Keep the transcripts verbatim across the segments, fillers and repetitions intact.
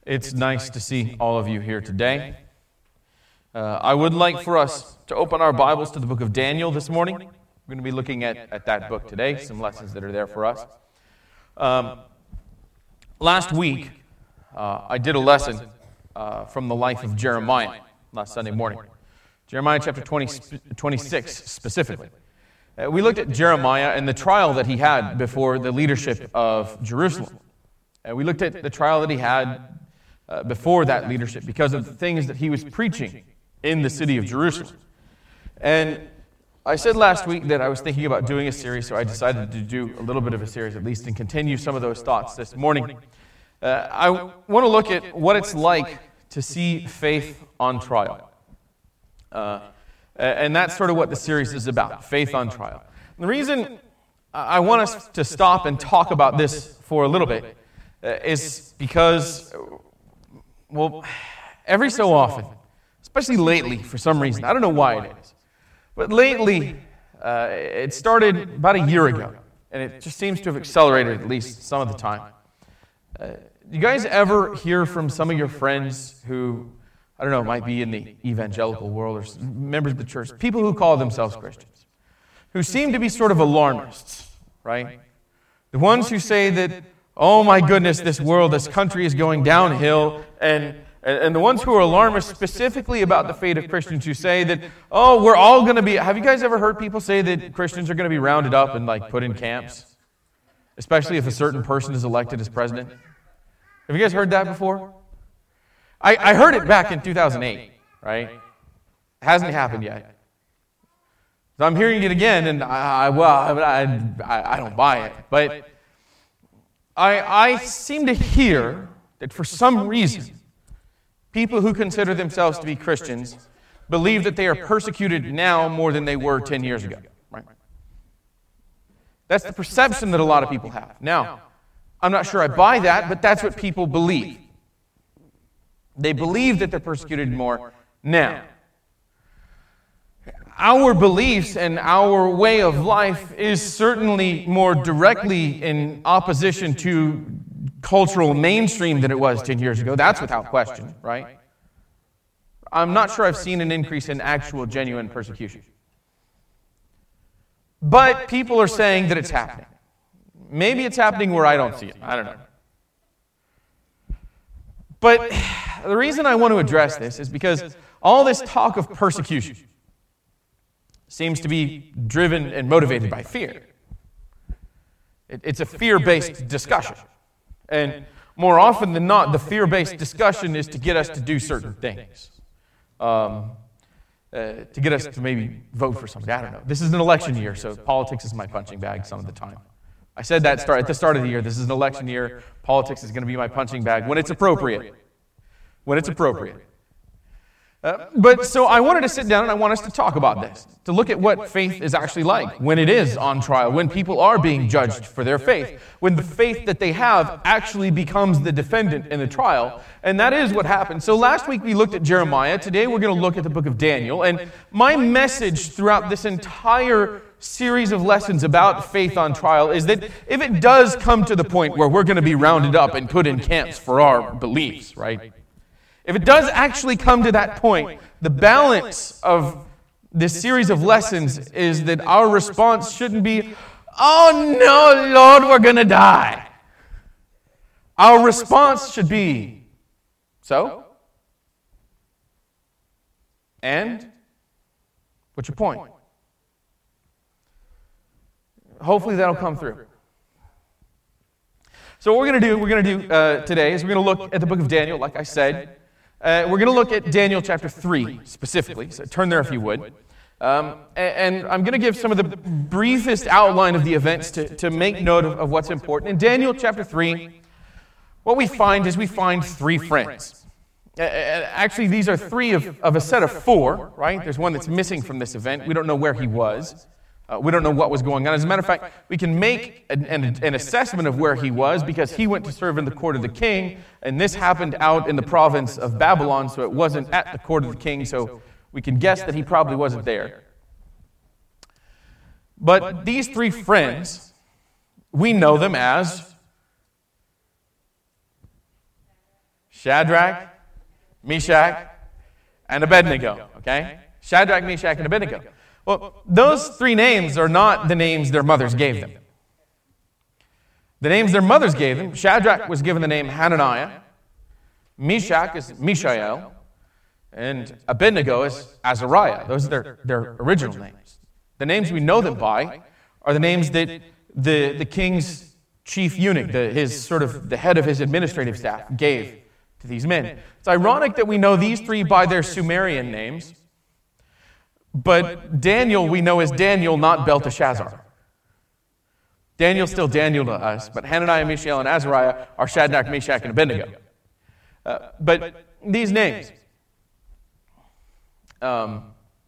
It's nice to see all of you here today. Uh, I would like for us to open our Bibles to the book of Daniel this morning. We're going to be looking at, at that book today, some lessons that are there for us. Um, last week, uh, I did a lesson uh, from the life of Jeremiah last Sunday morning. Jeremiah chapter twenty, twenty-six specifically. Uh, we looked at Jeremiah and the trial that he had before the leadership of Jerusalem. Uh, we looked at the trial that he had Uh, before that leadership because of the things that he was preaching in the city of Jerusalem. And I said last week that I was thinking about doing a series, so I decided to do a little bit of a series at least and continue some of those thoughts this morning. Uh, I want to look at what it's like to see faith on trial. Uh, and that's sort of what the series is about, faith on trial. And the reason I want us to stop and talk about this for a little bit uh, is because Well, every so often, especially lately for some reason, I don't know why it is, but lately, uh, it started about a year ago, and it just seems to have accelerated at least some of the time. Uh, you guys ever hear from some of your friends who, I don't know, might be in the evangelical world or members of the church, people who call themselves Christians, who seem to be sort of alarmists, right? The ones who say that, oh my goodness, this world, this country is going downhill, and, and the ones who are alarmist specifically about the fate of Christians who say that, oh, we're all going to be, have you guys ever heard people say that Christians are going to be rounded up and like put in camps? Especially if a certain person is elected as president? Have you guys heard that before? I, I heard it back in two thousand eight, right? It hasn't happened yet. So I'm hearing it again, and I, well, I, I, I don't buy it, but I, I seem to hear that for some reason, people who consider themselves to be Christians believe that they are persecuted now more than they were ten years ago. Right? That's the perception that a lot of people have. Now, I'm not sure I buy that, but that's what people believe. They believe that they're persecuted more now. Our beliefs and our way of life is certainly more directly in opposition to cultural mainstream than it was ten years ago. That's without question, right? I'm not sure I've seen an increase in actual genuine persecution. But people are saying that it's happening. Maybe it's happening where I don't see it. I don't know. But the reason I want to address this is because all this talk of persecution seems to be driven and motivated by fear. It, it's a fear-based discussion. And more often than not, the fear-based discussion is to get us to do certain things. Um, uh, to get us to maybe vote for somebody. I don't know. This is an election year, so politics is my punching bag some of the time. I said that start, at the start of the year. This is an election year. Politics is going to be my punching bag when it's appropriate. When it's appropriate. Uh, but so I wanted to sit down and I want us to talk about this, to look at what faith is actually like when it is on trial, when people are being judged for their faith, when the faith that they have actually becomes the defendant in the trial. And that is what happened. So last week we looked at Jeremiah. Today we're going to look at the book of Daniel. And my message throughout this entire series of lessons about faith on trial is that if it does come to the point where we're going to be rounded up and put in camps for our beliefs, right? If it does actually come to that point, the balance of this series of lessons is that our response shouldn't be, oh no, Lord, we're going to die. Our response should be, so? And? What's your point? Hopefully that'll come through. So what we're going to do, we're going to do uh, today is we're going to look at the book of Daniel, like I said. Uh, we're going to look at Daniel chapter three specifically, so turn there if you would. Um, and, and I'm going to give some of the briefest outline of the events to, to make note of, of what's important. In Daniel chapter three, what we find is we find three friends. Uh, actually, these are three of, of a set of four, right? There's one that's missing from this event. We don't know where he was. Uh, we don't know what was going on. As a matter of fact, we can make an, an, an assessment of where he was because he went to serve in the court of the king, and this happened out in the province of Babylon, so it wasn't at the court of the king, so we can guess that he probably wasn't there. But these three friends, we know them as Shadrach, Meshach, and Abednego, okay? Shadrach, Meshach, and Abednego. Well, those three names are not the names their mothers gave them. The names their mothers gave them, Shadrach was given the name Hananiah, Meshach is Mishael, and Abednego is Azariah. Those are their, their original names. The names we know them by are the names that the, the king's chief eunuch, the, his sort of the head of his administrative staff, gave to these men. It's ironic that we know these three by their Sumerian names, but Daniel we know as Daniel, not Belteshazzar. Daniel's still Daniel to us, but Hananiah, Mishael, and Azariah are Shadrach, Meshach, and Abednego. Uh, but these names, um,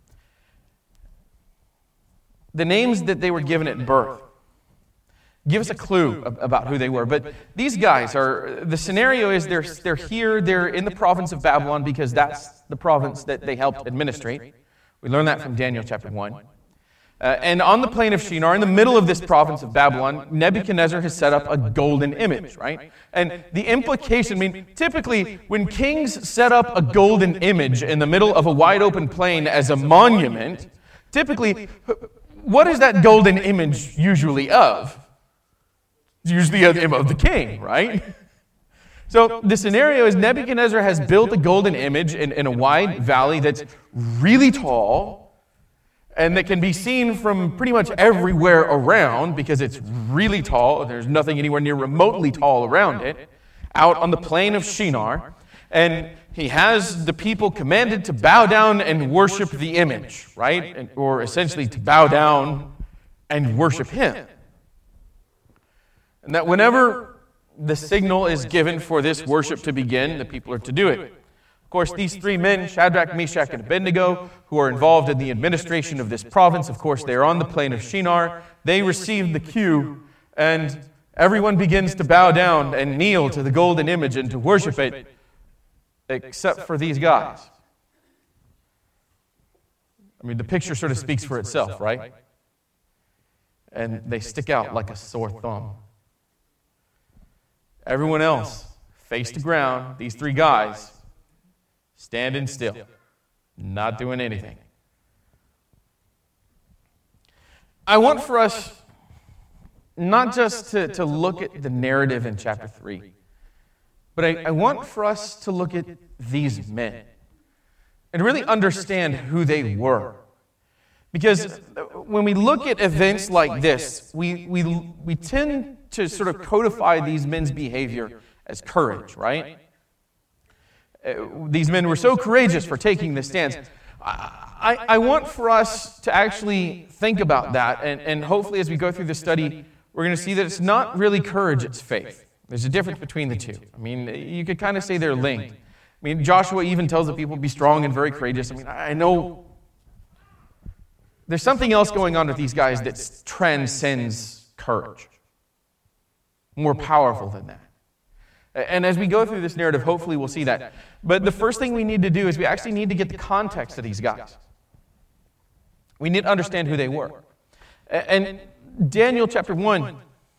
the names that they were given at birth, give us a clue about who they were. But these guys are, the scenario is they're, they're here, they're in the province of Babylon because that's the province that they helped administrate. We learn that from Daniel chapter one. Uh, and on the plain of Shinar, in the middle of this province of Babylon, Nebuchadnezzar has set up a golden image, right? And the implication, I mean, typically when kings set up a golden image in the middle of a wide open plain as a monument, typically, what is that golden image usually of? It's usually of of the king, right? So the scenario is Nebuchadnezzar has built a golden image in, in a wide valley that's really tall, and that can be seen from pretty much everywhere around because it's really tall. There's nothing anywhere near remotely tall around it, out on the plain of Shinar. And he has the people commanded to bow down and worship the image, right? And, or essentially to bow down and worship him. And that whenever the signal is given for this worship to begin, the people are to do it. Of course, these three men, Shadrach, Meshach, and Abednego, who are involved in the administration of this province, of course, they are on the plain of Shinar. They receive the cue, and everyone begins to bow down and kneel to the golden image and to worship it, except for these guys. I mean, the picture sort of speaks for itself, right? And they stick out like a sore thumb. Everyone else, face to ground, these three guys, standing still, not doing anything. I want for us not just to, to look at the narrative in chapter three, but I, I want for us to look at these men and really understand who they were. Because when we look at events like this, we, we, we tend to sort of codify these men's behavior as courage, right? These men were so courageous for taking this stance. I, I, I want for us to actually think about that, and, and hopefully as we go through the study, we're going to see that it's not really courage, it's faith. There's a difference between the two. I mean, you could kind of say they're linked. I mean, Joshua even tells the people to be strong and very courageous. I mean, I know there's something else going on with these guys that transcends courage. More powerful than that. And as we go through this narrative, hopefully we'll see that. But the first thing we need to do is we actually need to get the context of these guys. We need to understand who they were. And Daniel chapter one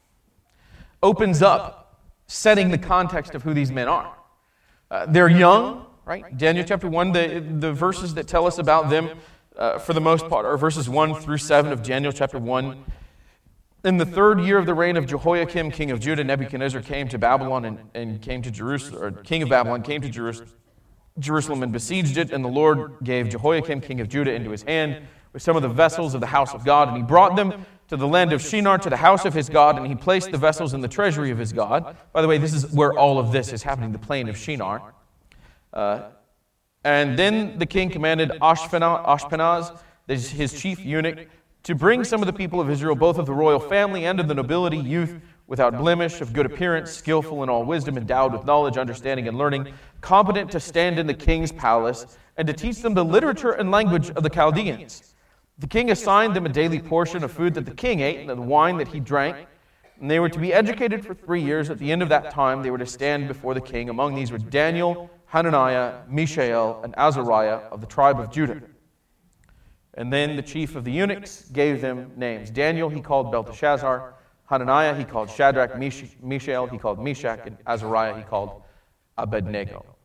opens up setting the context of who these men are. Uh, they're young, right? Daniel chapter one, the, the verses that tell us about them, uh, for the most part, are verses one through seven of Daniel chapter one. In the third year of the reign of Jehoiakim, king of Judah, Nebuchadnezzar came to Babylon and, and came to Jerusalem, or king of Babylon came to Jerusalem, Jerusalem and besieged it, and the Lord gave Jehoiakim, king of Judah, into his hand with some of the vessels of the house of God, and he brought them to the land of Shinar, to the house of his God, and he placed the vessels in the treasury of his God. By the way, this is where all of this is happening, the plain of Shinar. Uh, and then the king commanded Ashpenaz, his chief eunuch, to bring some of the people of Israel, both of the royal family and of the nobility, youth without blemish, of good appearance, skillful in all wisdom, endowed with knowledge, understanding, and learning, competent to stand in the king's palace, and to teach them the literature and language of the Chaldeans. The king assigned them a daily portion of food that the king ate and the wine that he drank, and they were to be educated for three years. At the end of that time, they were to stand before the king. Among these were Daniel, Hananiah, Mishael, and Azariah of the tribe of Judah. And then the chief of the eunuchs gave them names. Daniel he called Belteshazzar, Hananiah he called Shadrach, Mishael he called Meshach, and Azariah he called Abednego.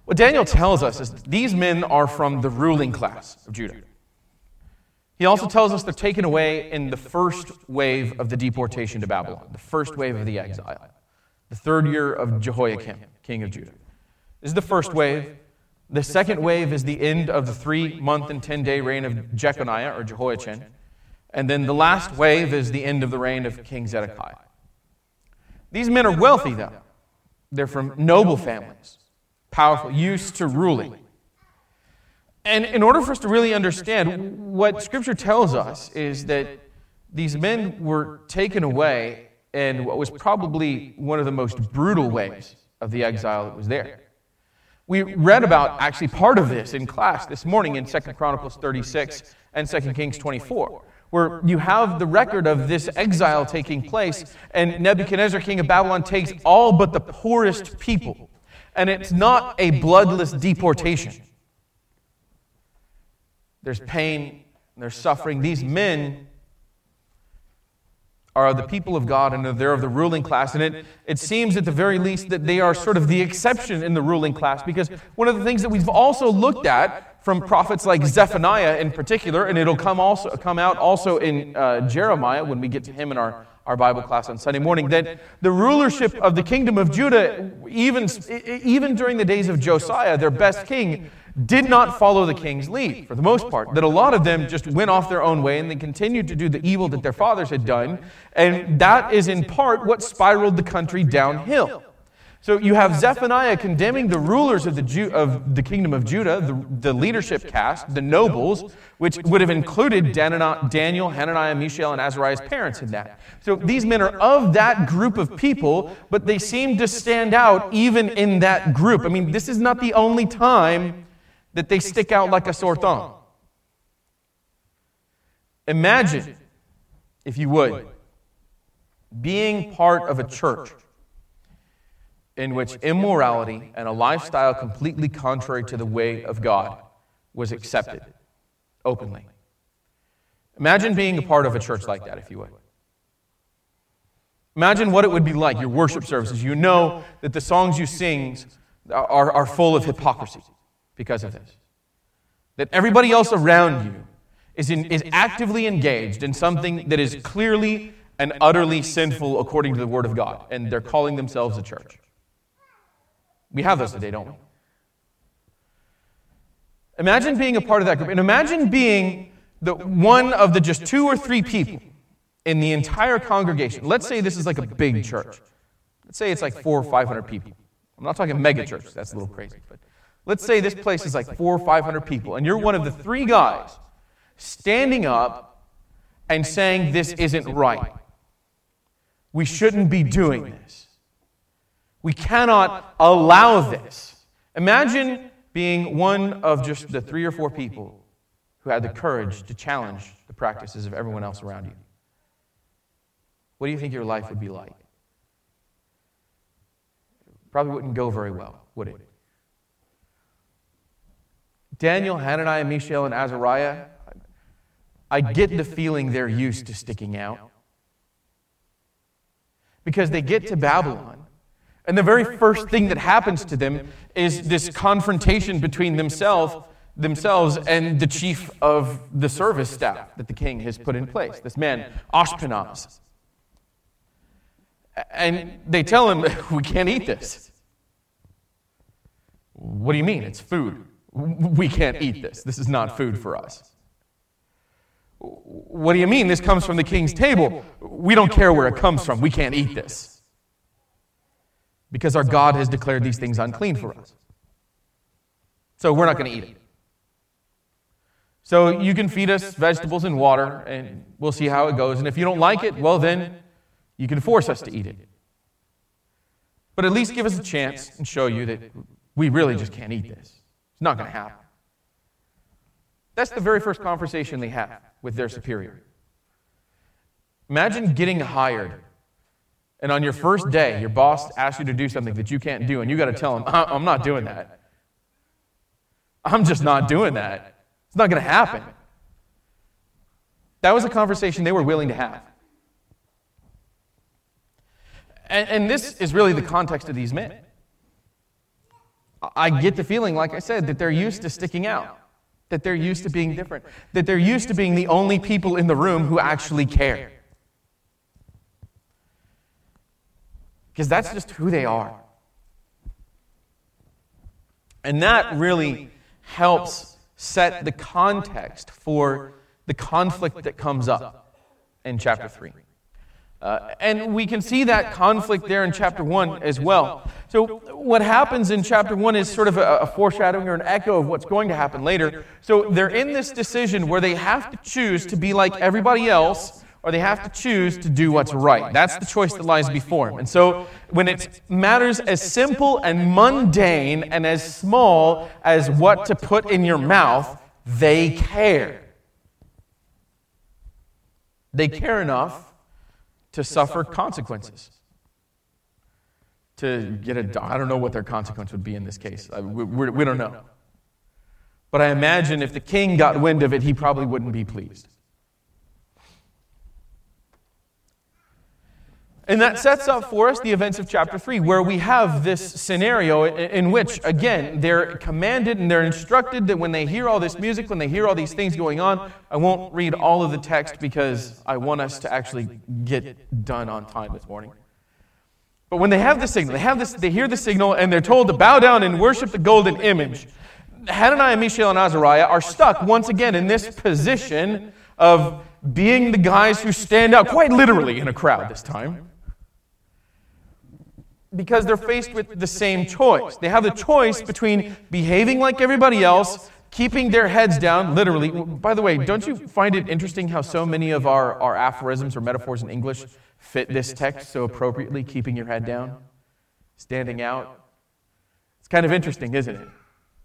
What Daniel tells us is these men are from the ruling class of Judah. He also tells us they're taken away in the first wave of the deportation to Babylon, the first wave of the exile, the third year of Jehoiakim, king of Judah. This is the first wave. The second wave is the end of the three-month and ten-day reign of Jeconiah, or Jehoiachin. And then the last wave is the end of the reign of King Zedekiah. These men are wealthy, though. They're from noble families, powerful, used to ruling. And in order for us to really understand, what Scripture tells us is that these men were taken away in what was probably one of the most brutal ways of the exile that was there. We read about actually part of this in class this morning in Second Chronicles thirty-six and Second Kings twenty-four, where you have the record of this exile taking place, and Nebuchadnezzar, king of Babylon, takes all but the poorest people. And it's not a bloodless deportation. There's pain, there's suffering. These men are the people of God, and they're of the ruling class. And it, it seems at the very least that they are sort of the exception in the ruling class, because one of the things that we've also looked at from prophets like Zephaniah in particular, and it'll come also come out also in uh, Jeremiah when we get to him in our, our Bible class on Sunday morning, that the rulership of the kingdom of Judah, even, even during the days of Josiah, their best king, did not follow the king's lead, for the most part. That a lot of them just went off their own way and they continued to do the evil that their fathers had done. And that is in part what spiraled the country downhill. So you have Zephaniah condemning the rulers of the Ju- of the kingdom of Judah, the, the leadership caste, the nobles, which would have included Dan- Daniel, Hananiah, Mishael, and Azariah's parents in that. So these men are of that group of people, but they seem to stand out even in that group. I mean, this is not the only time that they stick out like a sore thumb. Imagine, if you would, being part of a church in which immorality and a lifestyle completely contrary to the way of God was accepted openly. Imagine being a part of a church like that, if you would. Imagine what it would be like, your worship services. You know that the songs you sing are, are full of hypocrisy because of this. That everybody else around you is, in, is actively engaged in something that is clearly and utterly sinful according to the Word of God, and they're calling themselves a church. We have those today, don't we? Imagine being a part of that group, and imagine being the one of the just two or three people in the entire congregation. Let's say this is like a big church. Let's say it's like four or five hundred people. I'm not talking mega church. That's a little crazy, but let's say this place is like four or five hundred people, and you're one of the three guys standing up and saying this isn't right. We shouldn't be doing this. We cannot allow this. Imagine being one of just the three or four people who had the courage to challenge the practices of everyone else around you. What do you think your life would be like? Probably wouldn't go very well, would it? Daniel, Hananiah, Mishael, and Azariah, I get the feeling they're used to sticking out. Because they get to Babylon, and the very first thing that happens to them is this confrontation between themselves, themselves and the chief of the service staff that the king has put in place, this man, Ashpenaz. And they tell him, we can't eat this. What do you mean? It's food. We can't eat this. This is not food for us. What do you mean? This comes from the king's table. We don't care where it comes from. We can't eat this. Because our God has declared these things unclean for us. So we're not going to eat it. So you can feed us vegetables and water, and we'll see how it goes. And if you don't like it, well then, you can force us to eat it. But at least give us a chance and show you that we really just can't eat this. It's not going to happen. That's the very first conversation they have with their superior. Imagine getting hired, and on your first day, your boss asks you to do something that you can't do, and you got to tell him, I'm not doing that. I'm just not doing that. It's not going to happen. That was a conversation they were willing to have. And, and this is really the context of these men. I get the feeling, like I said, that they're used to sticking out, that they're used to being different, that they're used to being the only people in the room who actually care. Because that's just who they are. And that really helps set the context for the conflict that comes up in chapter three. Uh, and we can see that conflict there in chapter one as well. So what happens in chapter one is sort of a, a foreshadowing or an echo of what's going to happen later. So they're in this decision where they have to choose to be like everybody else, or they have to choose to do what's right. That's the choice that lies before them. And so when it matters as simple and mundane and as small as what to put in your mouth, they care. They care enough to suffer consequences. To get a, I don't know what their consequence would be in this case. We, we, we don't know. But I imagine if the king got wind of it, he probably wouldn't be pleased. And that sets up for us the events of chapter three, where we have this scenario in which, again, they're commanded and they're instructed that when they hear all this music, when they hear all these things going on, I won't read all of the text because I want us to actually get done on time this morning. But when they have the signal, they have this, they hear the signal, and they're told to bow down and worship the golden image. Hananiah, Mishael, and Azariah are stuck once again in this position of being the guys who stand out quite literally in a crowd this time. Because they're faced with the same choice. They have the choice between behaving like everybody else, keeping their heads down, literally. By the way, don't you find it interesting how so many of our, our aphorisms or metaphors in English fit this text so appropriately, keeping your head down, standing out? It's kind of interesting, isn't it?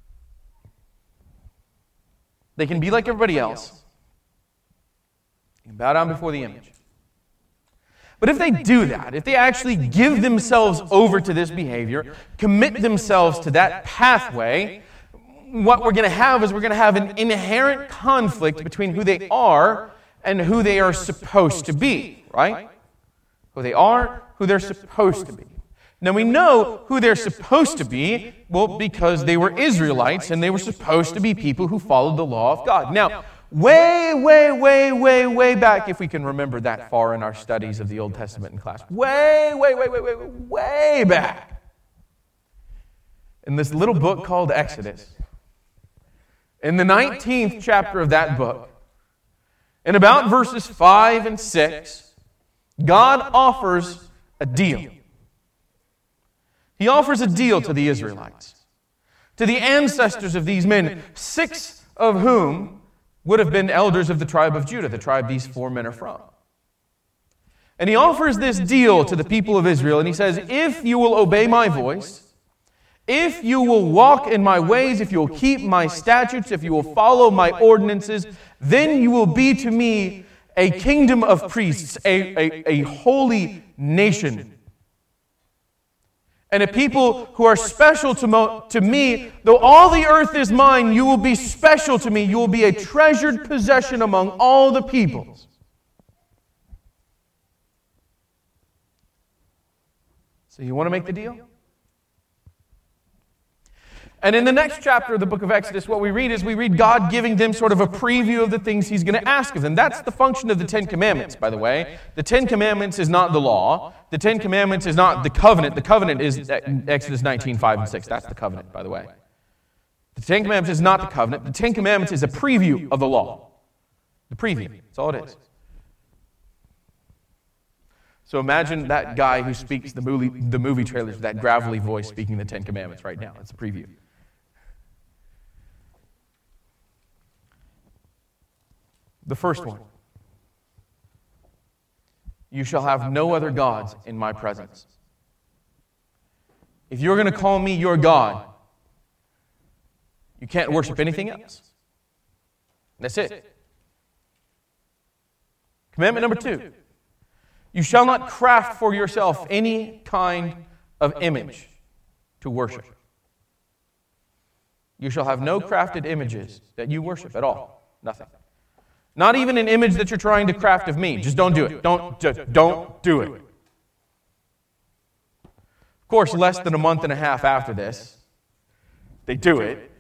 They can be like everybody else. They can bow down before the image. But if they do that, if they actually give themselves over to this behavior, commit themselves to that pathway, what we're going to have is we're going to have an inherent conflict between who they are and who they are supposed to be, right? Who they are, who they're supposed to be. Now we know who they're supposed to be, well, because they were Israelites and they were supposed to be people who followed the law of God. Now, Way, way, way, way, way back, if we can remember that far in our studies of the Old Testament in class. Way, way, way, way, way, way back. In this little book called Exodus. In the nineteenth chapter of that book, in about verses five and six, God offers a deal. He offers a deal to the Israelites, to the ancestors of these men, six of whom would have been elders of the tribe of Judah, the tribe these four men are from. And he offers this deal to the people of Israel, and he says, if you will obey my voice, if you will walk in my ways, if you will keep my statutes, if you will follow my ordinances, then you will be to me a kingdom of priests, a, a, a holy nation. And a people who are special to, mo- to me, though all the earth is mine, you will be special to me. You will be a treasured possession among all the peoples. So you want to make the deal? And in the next chapter of the book of Exodus, what we read is we read God giving them sort of a preview of the things He's going to ask of them. That's the function of the Ten Commandments, by the way. The Ten Commandments is not the law. The Ten Commandments is not the covenant. The covenant is Exodus nineteen, five and six. That's the covenant, by the way. The Ten Commandments is not the covenant. The Ten Commandments is a preview of the law. The preview. That's all it is. So imagine that guy who speaks the movie, the movie trailers with that gravelly voice speaking the Ten Commandments right now. It's a preview. The first one. You shall have no other gods in my presence. If you're going to call me your God, you can't worship anything else. That's it. Commandment number two. You shall not craft for yourself any kind of image to worship. You shall have no crafted images that you worship at all. Nothing. Not even an image that you're trying to craft of me. Just don't do it. Don't, just don't do it. Of course, less than a month and a half after this, they do it.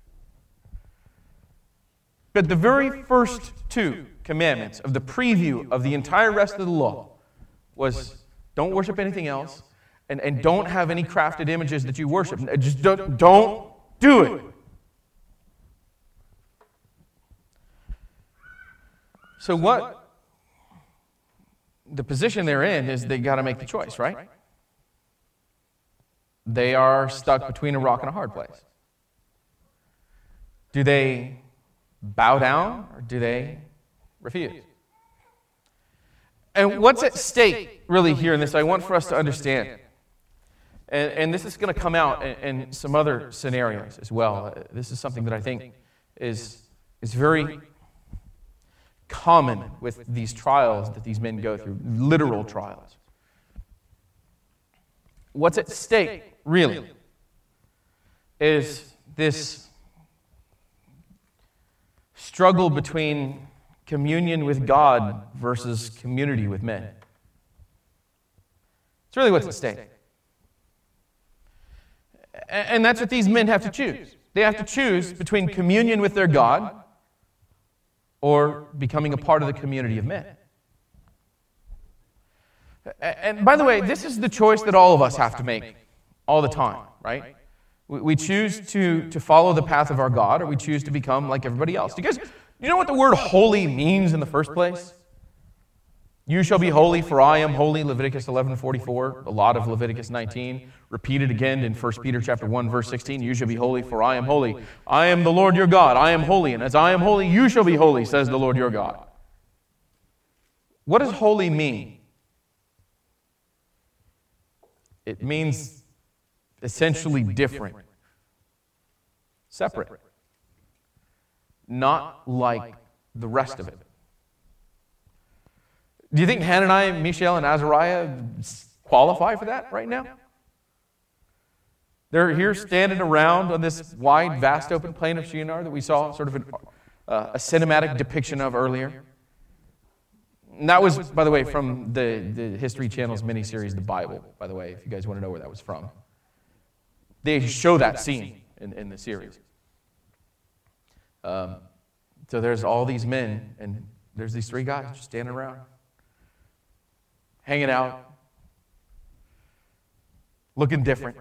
But the very first two commandments of the preview of the entire rest of the law was don't worship anything else and, and don't have any crafted images that you worship. Just don't, don't do it. So what the position they're in is they got to make the choice, right? They are stuck between a rock and a hard place. Do they bow down or do they refuse? And what's at stake really here in this, I want for us to understand, and, and this is going to come out in, in some other scenarios as well. This is something that I think is, is very common with these trials that these men go through, literal trials. What's at stake, really, is this struggle between communion with God versus community with men. It's really what's at stake. And that's what these men have to choose. They have to choose between communion with their God or becoming a part of the community of men. And by the way, this is the choice that all of us have to make all the time, right? We choose to, to follow the path of our God, or we choose to become like everybody else. Do you guys, do you know what the word holy means in the first place? You shall be holy, for I am holy, Leviticus eleven forty-four, a lot of Leviticus nineteen, repeated again in First Peter chapter one, verse sixteen, you shall be holy, for I am holy. I am the Lord your God, I am holy, and as I am holy, you shall be holy, says the Lord your God. What does holy mean? It means essentially different, separate, not like the rest of it. Do you think Hananiah, Mishael, and Azariah qualify for that right now? They're here standing around on this wide, vast, open plain of Shinar that we saw sort of an, uh, a cinematic depiction of earlier. And that was, by the way, from the, the History Channel's miniseries, The Bible, by the way, if you guys want to know where that was from. They show that scene in, in the series. Um, so there's all these men, and there's these three guys just standing around, hanging out, looking different.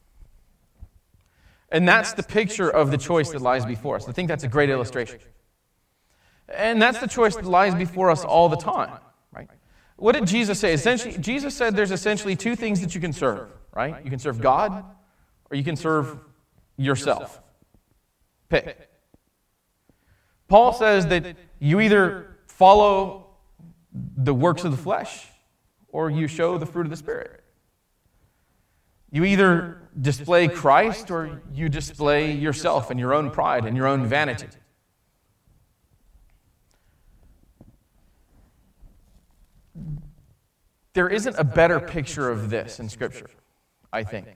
And that's the picture of the choice that lies before us. I think that's a great illustration. And that's the choice that lies before us all the time, right? What did Jesus say? Essentially, Jesus said there's essentially two things that you can serve, right? You can serve God or you can serve yourself. Pick. Paul says that you either follow the works of the flesh or you show the fruit of the Spirit. You either display Christ or you display yourself and your own pride and your own vanity. There isn't a better picture of this in Scripture, I think,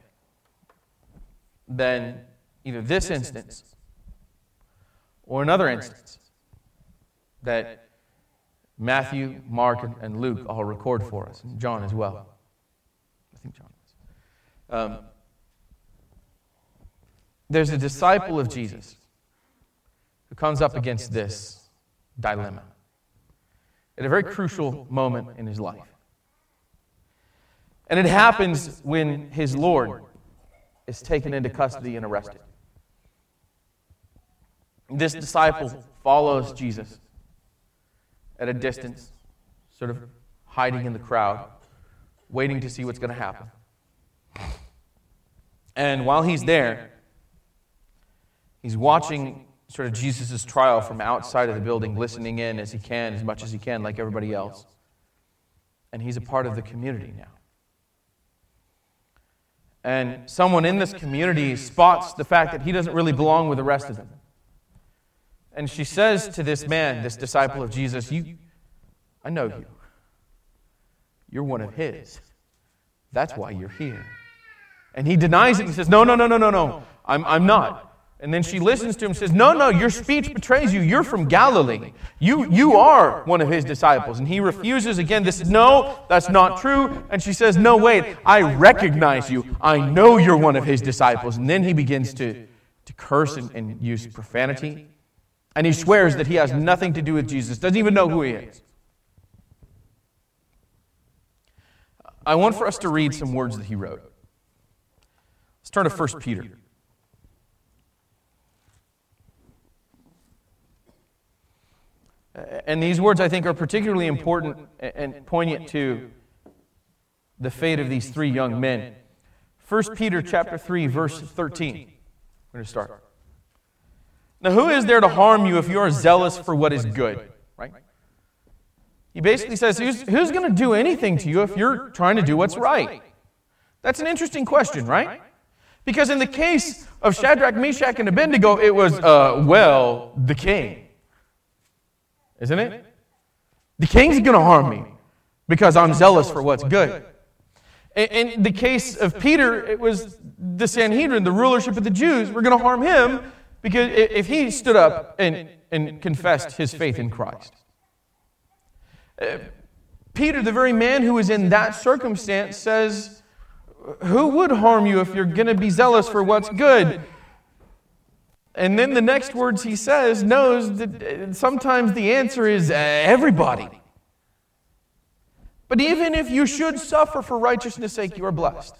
than either this instance or another instance that Matthew, Mark, and Luke all record for us, and John as well. I think John was. Um, there's a disciple of Jesus who comes up against this dilemma at a very crucial moment in his life. And it happens when his Lord is taken into custody and arrested. This disciple follows Jesus at a distance, sort of hiding in the crowd, waiting to see what's going to happen. And while he's there, he's watching sort of Jesus' trial from outside of the building, listening in as he can, as much as he can, like everybody else. And he's a part of the community now. And someone in this community spots the fact that he doesn't really belong with the rest of them. And she says to this man, this disciple of Jesus, "You, I know you. You're one of his. That's why you're here." And he denies it and says, no, no, no, no, no, no, I'm, I'm not. And then she listens to him and says, no, no, your speech betrays you. You're from Galilee. You, you are one of his disciples. And he refuses again. This is, no, that's not true. And she says, no, wait, I recognize you. I know you're one of his disciples. And then he begins to, to curse and, and use profanity. And he swears that he has nothing to do with Jesus, doesn't even know who he is. I want for us to read some words that he wrote. Let's turn to First Peter. And these words, I think, are particularly important and poignant to the fate of these three young men. First Peter chapter three, verse thirteen. We're going to start. Now, who is there to harm you if you are zealous for what is good? Right? He basically says, who's, who's going to do anything to you if you're trying to do what's right? That's an interesting question, right? Because in the case of Shadrach, Meshach, and Abednego, it was, uh, well, the king. Isn't it? The king's going to harm me because I'm zealous for what's good. In the case of Peter, it was the Sanhedrin, the rulership of the Jews, were going to harm him because if he stood up and, and confessed his faith in Christ. Uh, Peter, the very man who is in that circumstance, says, who would harm you if you're going to be zealous for what's good? And then the next words he says knows that sometimes the answer is uh, everybody. But even if you should suffer for righteousness' sake, you are blessed.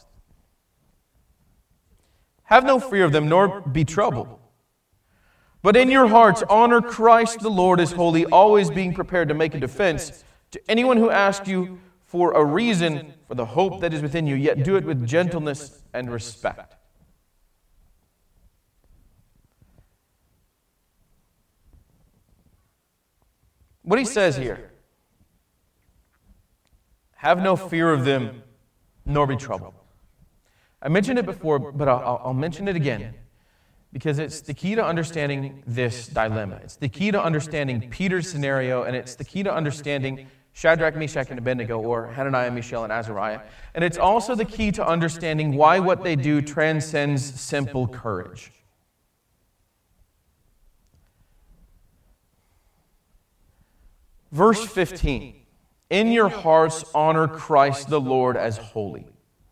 Have no fear of them, nor be troubled. But in your hearts, honor Christ the Lord as holy, always being prepared to make a defense to anyone who asks you for a reason for the hope that is within you, yet do it with gentleness and respect. What he says here, have no fear of them, nor be troubled. I mentioned it before, but I'll, I'll mention it again, because it's the key to understanding this dilemma. It's the key to understanding Peter's scenario, and it's the key to understanding Shadrach, Meshach, and Abednego, or Hananiah, Mishael, and Azariah. And it's also the key to understanding why what they do transcends simple courage. Verse fifteen, in your hearts honor Christ the Lord as holy.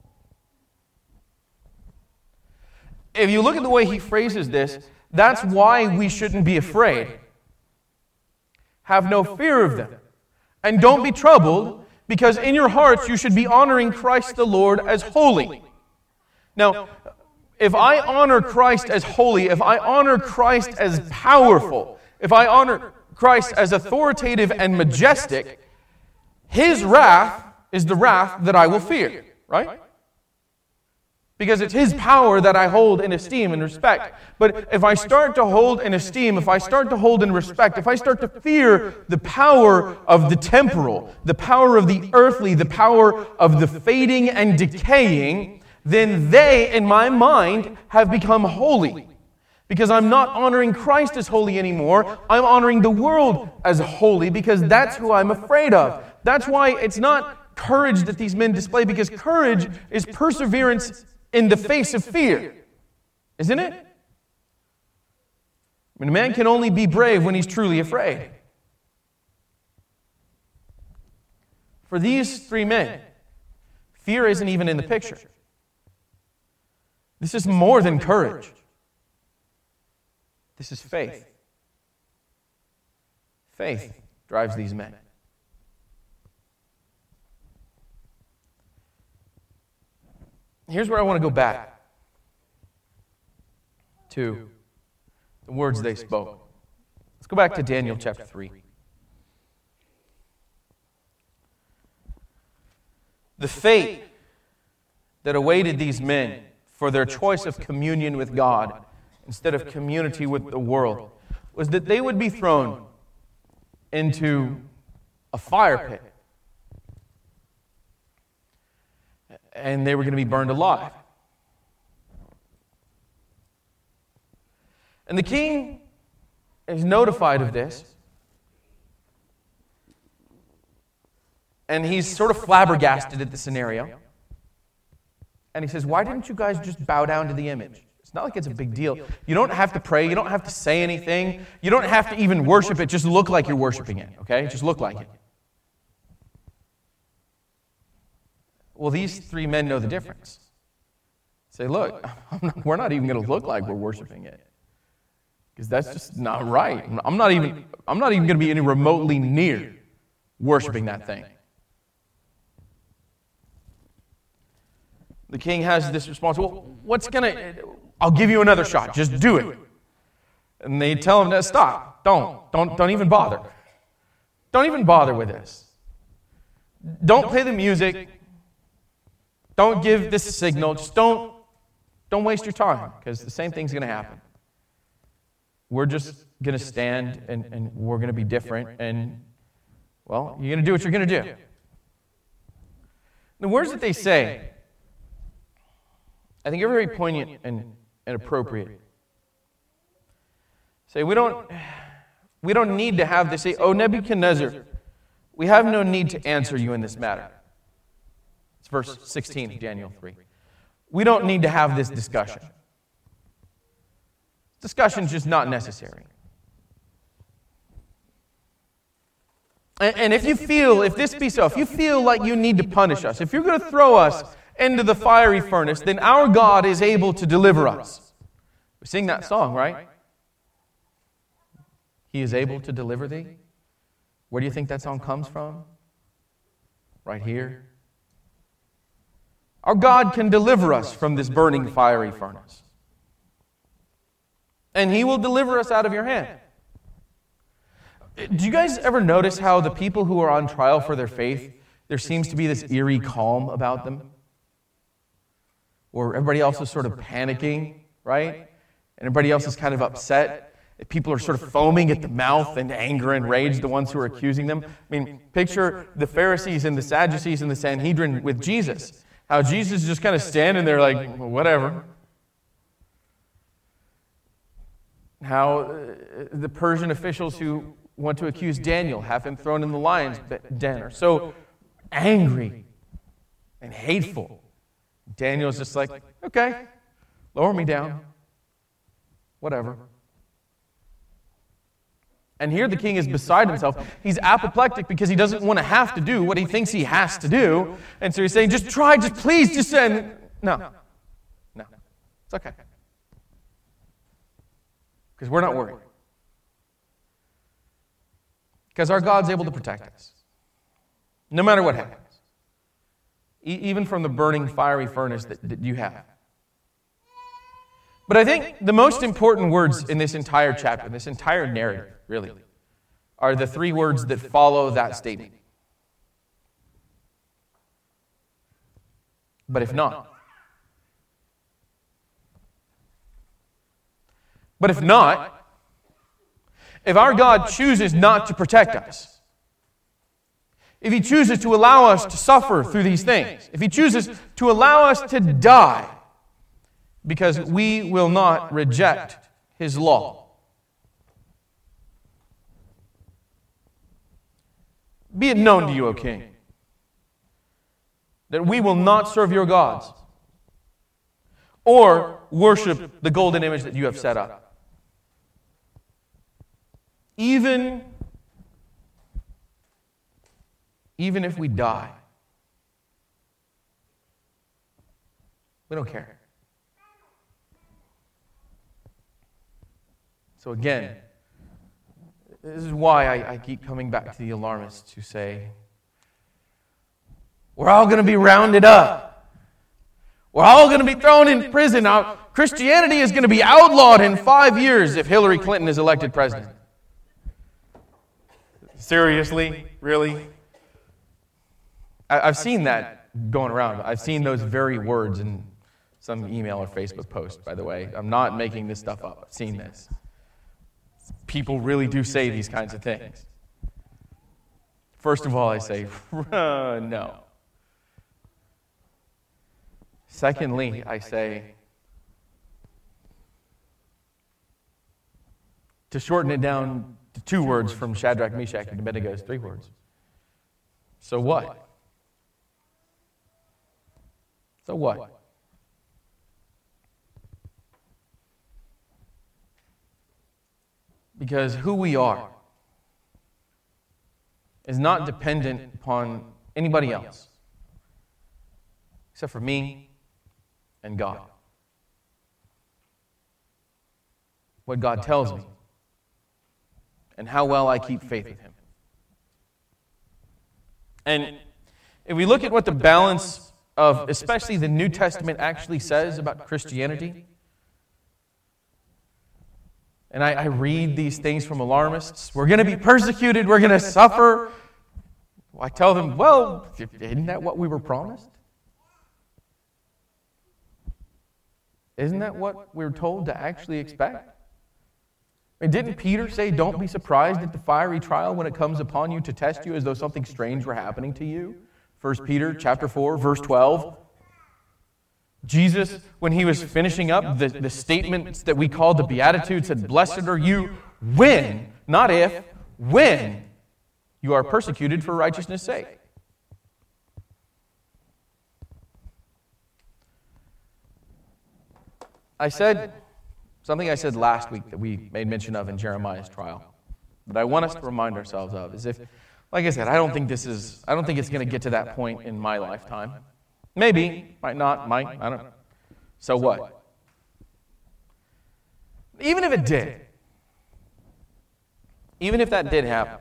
If you look at the way he phrases this, that's why we shouldn't be afraid. Have no fear of them. And don't be troubled, because in your hearts you should be honoring Christ the Lord as holy. Now, if I honor Christ as holy, if I honor Christ as powerful, if I honor Christ as authoritative and majestic, his wrath is the wrath that I will fear, right? Because it's his power that I hold in esteem and respect. But if I start to hold in esteem, if I start to hold in respect, if I start to fear the power of the temporal, the power of the earthly, the power of the fading and decaying, then they, in my mind, have become holy. Because I'm not honoring Christ as holy anymore. I'm honoring the world as holy because that's who I'm afraid of. That's why it's not courage that these men display, because courage is perseverance in the face of fear. Isn't it? I mean, a man can only be brave when he's truly afraid. For these three men, fear isn't even in the picture. This is more than courage. This is faith. Faith drives these men. Here's where I want to go back to the words they spoke. Let's go back to Daniel chapter three. The fate that awaited these men for their choice of communion with God instead of community with the world was that they would be thrown into a fire pit. And they were going to be burned alive. And the king is notified of this. And he's sort of flabbergasted at the scenario. And he says, why didn't you guys just bow down to the image? It's not like it's a big deal. You don't have to pray. You don't have to say anything. You don't have to even worship it. Just look like you're worshiping it, okay? Just look like it. Well, these three men know the difference. Say, look, I'm not, we're not even going to look like we're worshiping it. Because that's just not right. I'm not even, I'm not even going to be any remotely near worshiping that thing. The king has this response, well, what's going to, I'll give you another shot, just do it. And they tell him to stop, don't, don't, don't even bother. Don't even bother with this. Don't play the music. Don't give this signal. Just don't, don't waste your time, because the same thing's going to happen. We're just going to stand, and, and we're going to be different, and, well, you're going to do what you're going to do. The words that they say, I think are very poignant and, and appropriate. Say, we don't, we don't need to have this say, "Oh, Nebuchadnezzar, we have no need to answer you in this matter." It's verse sixteen of Daniel three. We don't need to have this discussion. Discussion's just not necessary. And, and if you feel, if this be so, if you feel like you need to punish us, if you're going to throw us into the fiery furnace, then our God is able to deliver us. We sing that song, right? He is able to deliver thee. Where do you think that song comes from? Right here. Our God can deliver us from this burning fiery furnace. And He will deliver us out of your hand. Do you guys ever notice how the people who are on trial for their faith, there seems to be this eerie calm about them? Or everybody else is sort of panicking, right? And everybody else is kind of upset. People are sort of foaming at the mouth in anger and rage, the ones who are accusing them. I mean, picture the Pharisees and the Sadducees and the Sanhedrin with Jesus. How Jesus is just kind of standing there like, well, whatever. How uh, the Persian officials who want to accuse Daniel, have him thrown in the lion's den, are so angry and hateful. Daniel's just like, okay, lower me down. Whatever. And here the king is beside himself. He's apoplectic because he doesn't want to have to do what he thinks he has to do. And so he's saying, just try, just please, just send. No. No. It's okay. Because we're not worried. Because our God's able to protect us. No matter what happens. E- even from the burning fiery furnace that, that you have. But I think the most important words in this entire chapter, this entire narrative, really, are the three words that follow that statement. But if not, but if not, if our God chooses not to protect us, if He chooses to allow us to suffer through these things, if He chooses to allow us to die, because we will not reject His law, be it known to you, O king, that we will not serve your gods or worship the golden image that you have set up. Even, even if we die, we don't care. So again, this is why I, I keep coming back to the alarmists who say, we're all going to be rounded up. We're all going to be thrown in prison. Now, Christianity is going to be outlawed in five years if Hillary Clinton is elected president. Seriously? Really? I, I've seen that going around. I've seen those very words in some email or Facebook post, by the way. I'm not making this stuff up. I've seen this. People really do say these kinds of things. First of all, I say, uh, no. Secondly, I say, to shorten it down to two words from Shadrach, Meshach, and Abednego's three words. So what? So what? Because who we are is not dependent upon anybody else except for me and God. what God tells me and how well I keep faith with Him. And if we look at what the balance of, especially the New Testament, actually says about Christianity, and I, I read these things from alarmists, we're going to be persecuted, we're going to suffer. I tell them, well, isn't that what we were promised? Isn't that what we're told to actually expect? I mean, didn't Peter say, don't be surprised at the fiery trial when it comes upon you to test you as though something strange were happening to you? First Peter chapter four, verse twelve. Jesus, when he was finishing up the, the statements that we call the Beatitudes, said, blessed are you when, not if, when you are persecuted for righteousness' sake. I said something I said last week that we made mention of in Jeremiah's trial, that I want us to remind ourselves of, is if, like I said, I don't think this is, I don't think it's going to get to that point in my lifetime. Maybe, might not, might, I don't know. So what? Even if it did, even if that did happen,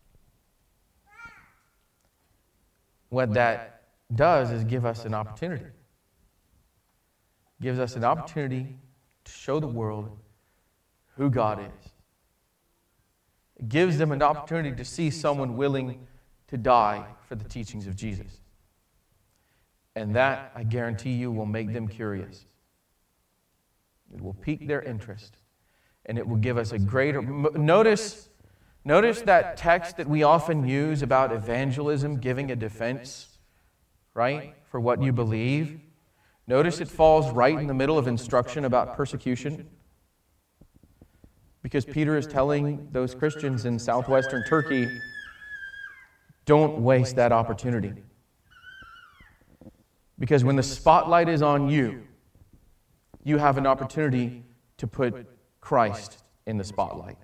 what that does is give us an opportunity. Gives us an opportunity to show the world who God is. It gives them an opportunity to see someone willing to die for the teachings of Jesus. And that, I guarantee you, will make them curious. It will pique their interest. And it will give us a greater... Notice, notice that text that we often use about evangelism, giving a defense, right, for what you believe. Notice it falls right in the middle of instruction about persecution. Because Peter is telling those Christians in southwestern Turkey, don't waste that opportunity. Because when the spotlight is on you, you have an opportunity to put Christ in the spotlight.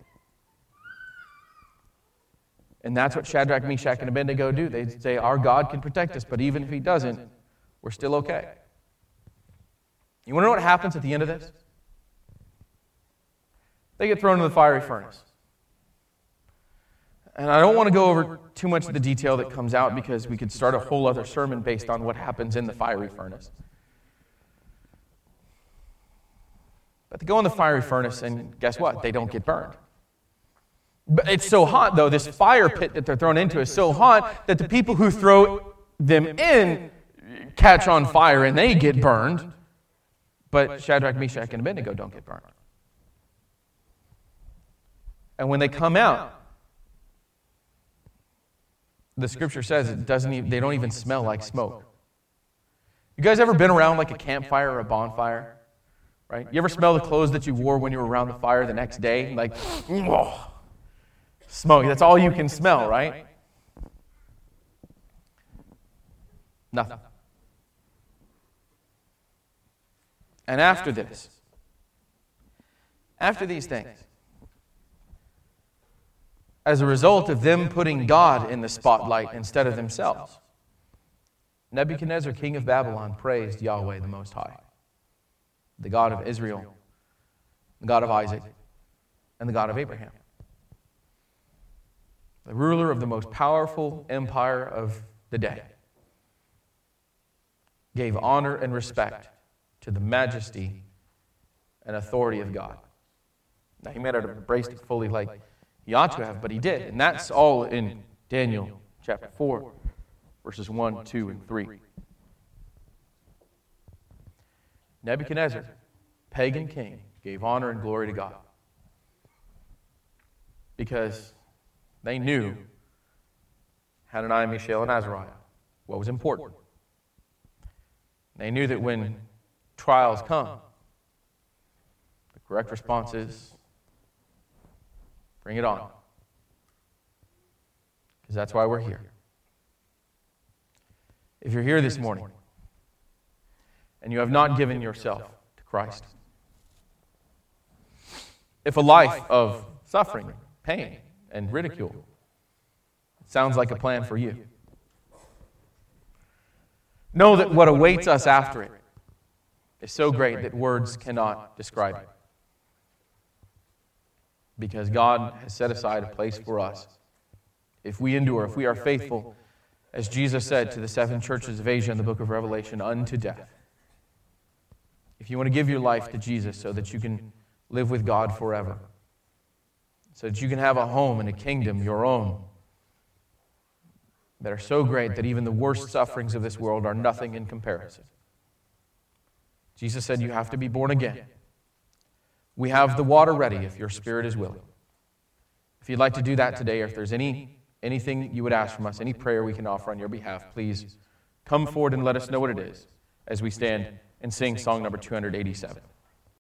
And that's what Shadrach, Meshach, and Abednego do. They say, our God can protect us, but even if He doesn't, we're still okay. You want to know what happens at the end of this? They get thrown into the fiery furnace. And I don't want to go over too much of the detail that comes out because we could start a whole other sermon based on what happens in the fiery furnace. But they go in the fiery furnace and guess what? They don't get burned. But it's so hot, though, this fire pit that they're thrown into is so hot that the people who throw them in catch on fire and they get burned. But Shadrach, Meshach, and Abednego don't get burned. And when they come out, the scripture says it doesn't even, they don't even smell like smoke. You guys ever been around like a campfire or a bonfire? Right? You ever smell the clothes that you wore when you were around the fire the next day? Like, oh, smoke. That's all you can smell, right? Nothing. And after this, after these things, as a result of them putting God in the spotlight instead of themselves, Nebuchadnezzar, king of Babylon, praised Yahweh the Most High, the God of Israel, the God of Isaac, and the God of Abraham. The ruler of the most powerful empire of the day gave honor and respect to the majesty and authority of God. Now, he may not have embraced it fully like he ought to have, but he did. And that's all in Daniel chapter four, verses one, two, and three. Nebuchadnezzar, pagan king, gave honor and glory to God because they knew Hananiah, Mishael, and Azariah, what was important. They knew that when trials come, the correct response is, bring it on. Because that's why we're here. If you're here this morning and you have not given yourself to Christ, if a life of suffering, pain, and ridicule sounds like a plan for you, know that what awaits us after it is so great that words cannot describe it. because God has set aside a place for us. If we endure, if we are faithful, as Jesus said to the seven churches of Asia in the book of Revelation, unto death. If you want to give your life to Jesus so that you can live with God forever, so that you can have a home and a kingdom, your own, that are so great that even the worst sufferings of this world are nothing in comparison. Jesus said you have to be born again. We have the water ready if your spirit is willing. If you'd like to do that today, or if there's any anything you would ask from us, any prayer we can offer on your behalf, please come forward and let us know what it is as we stand and sing song number two eighty-seven.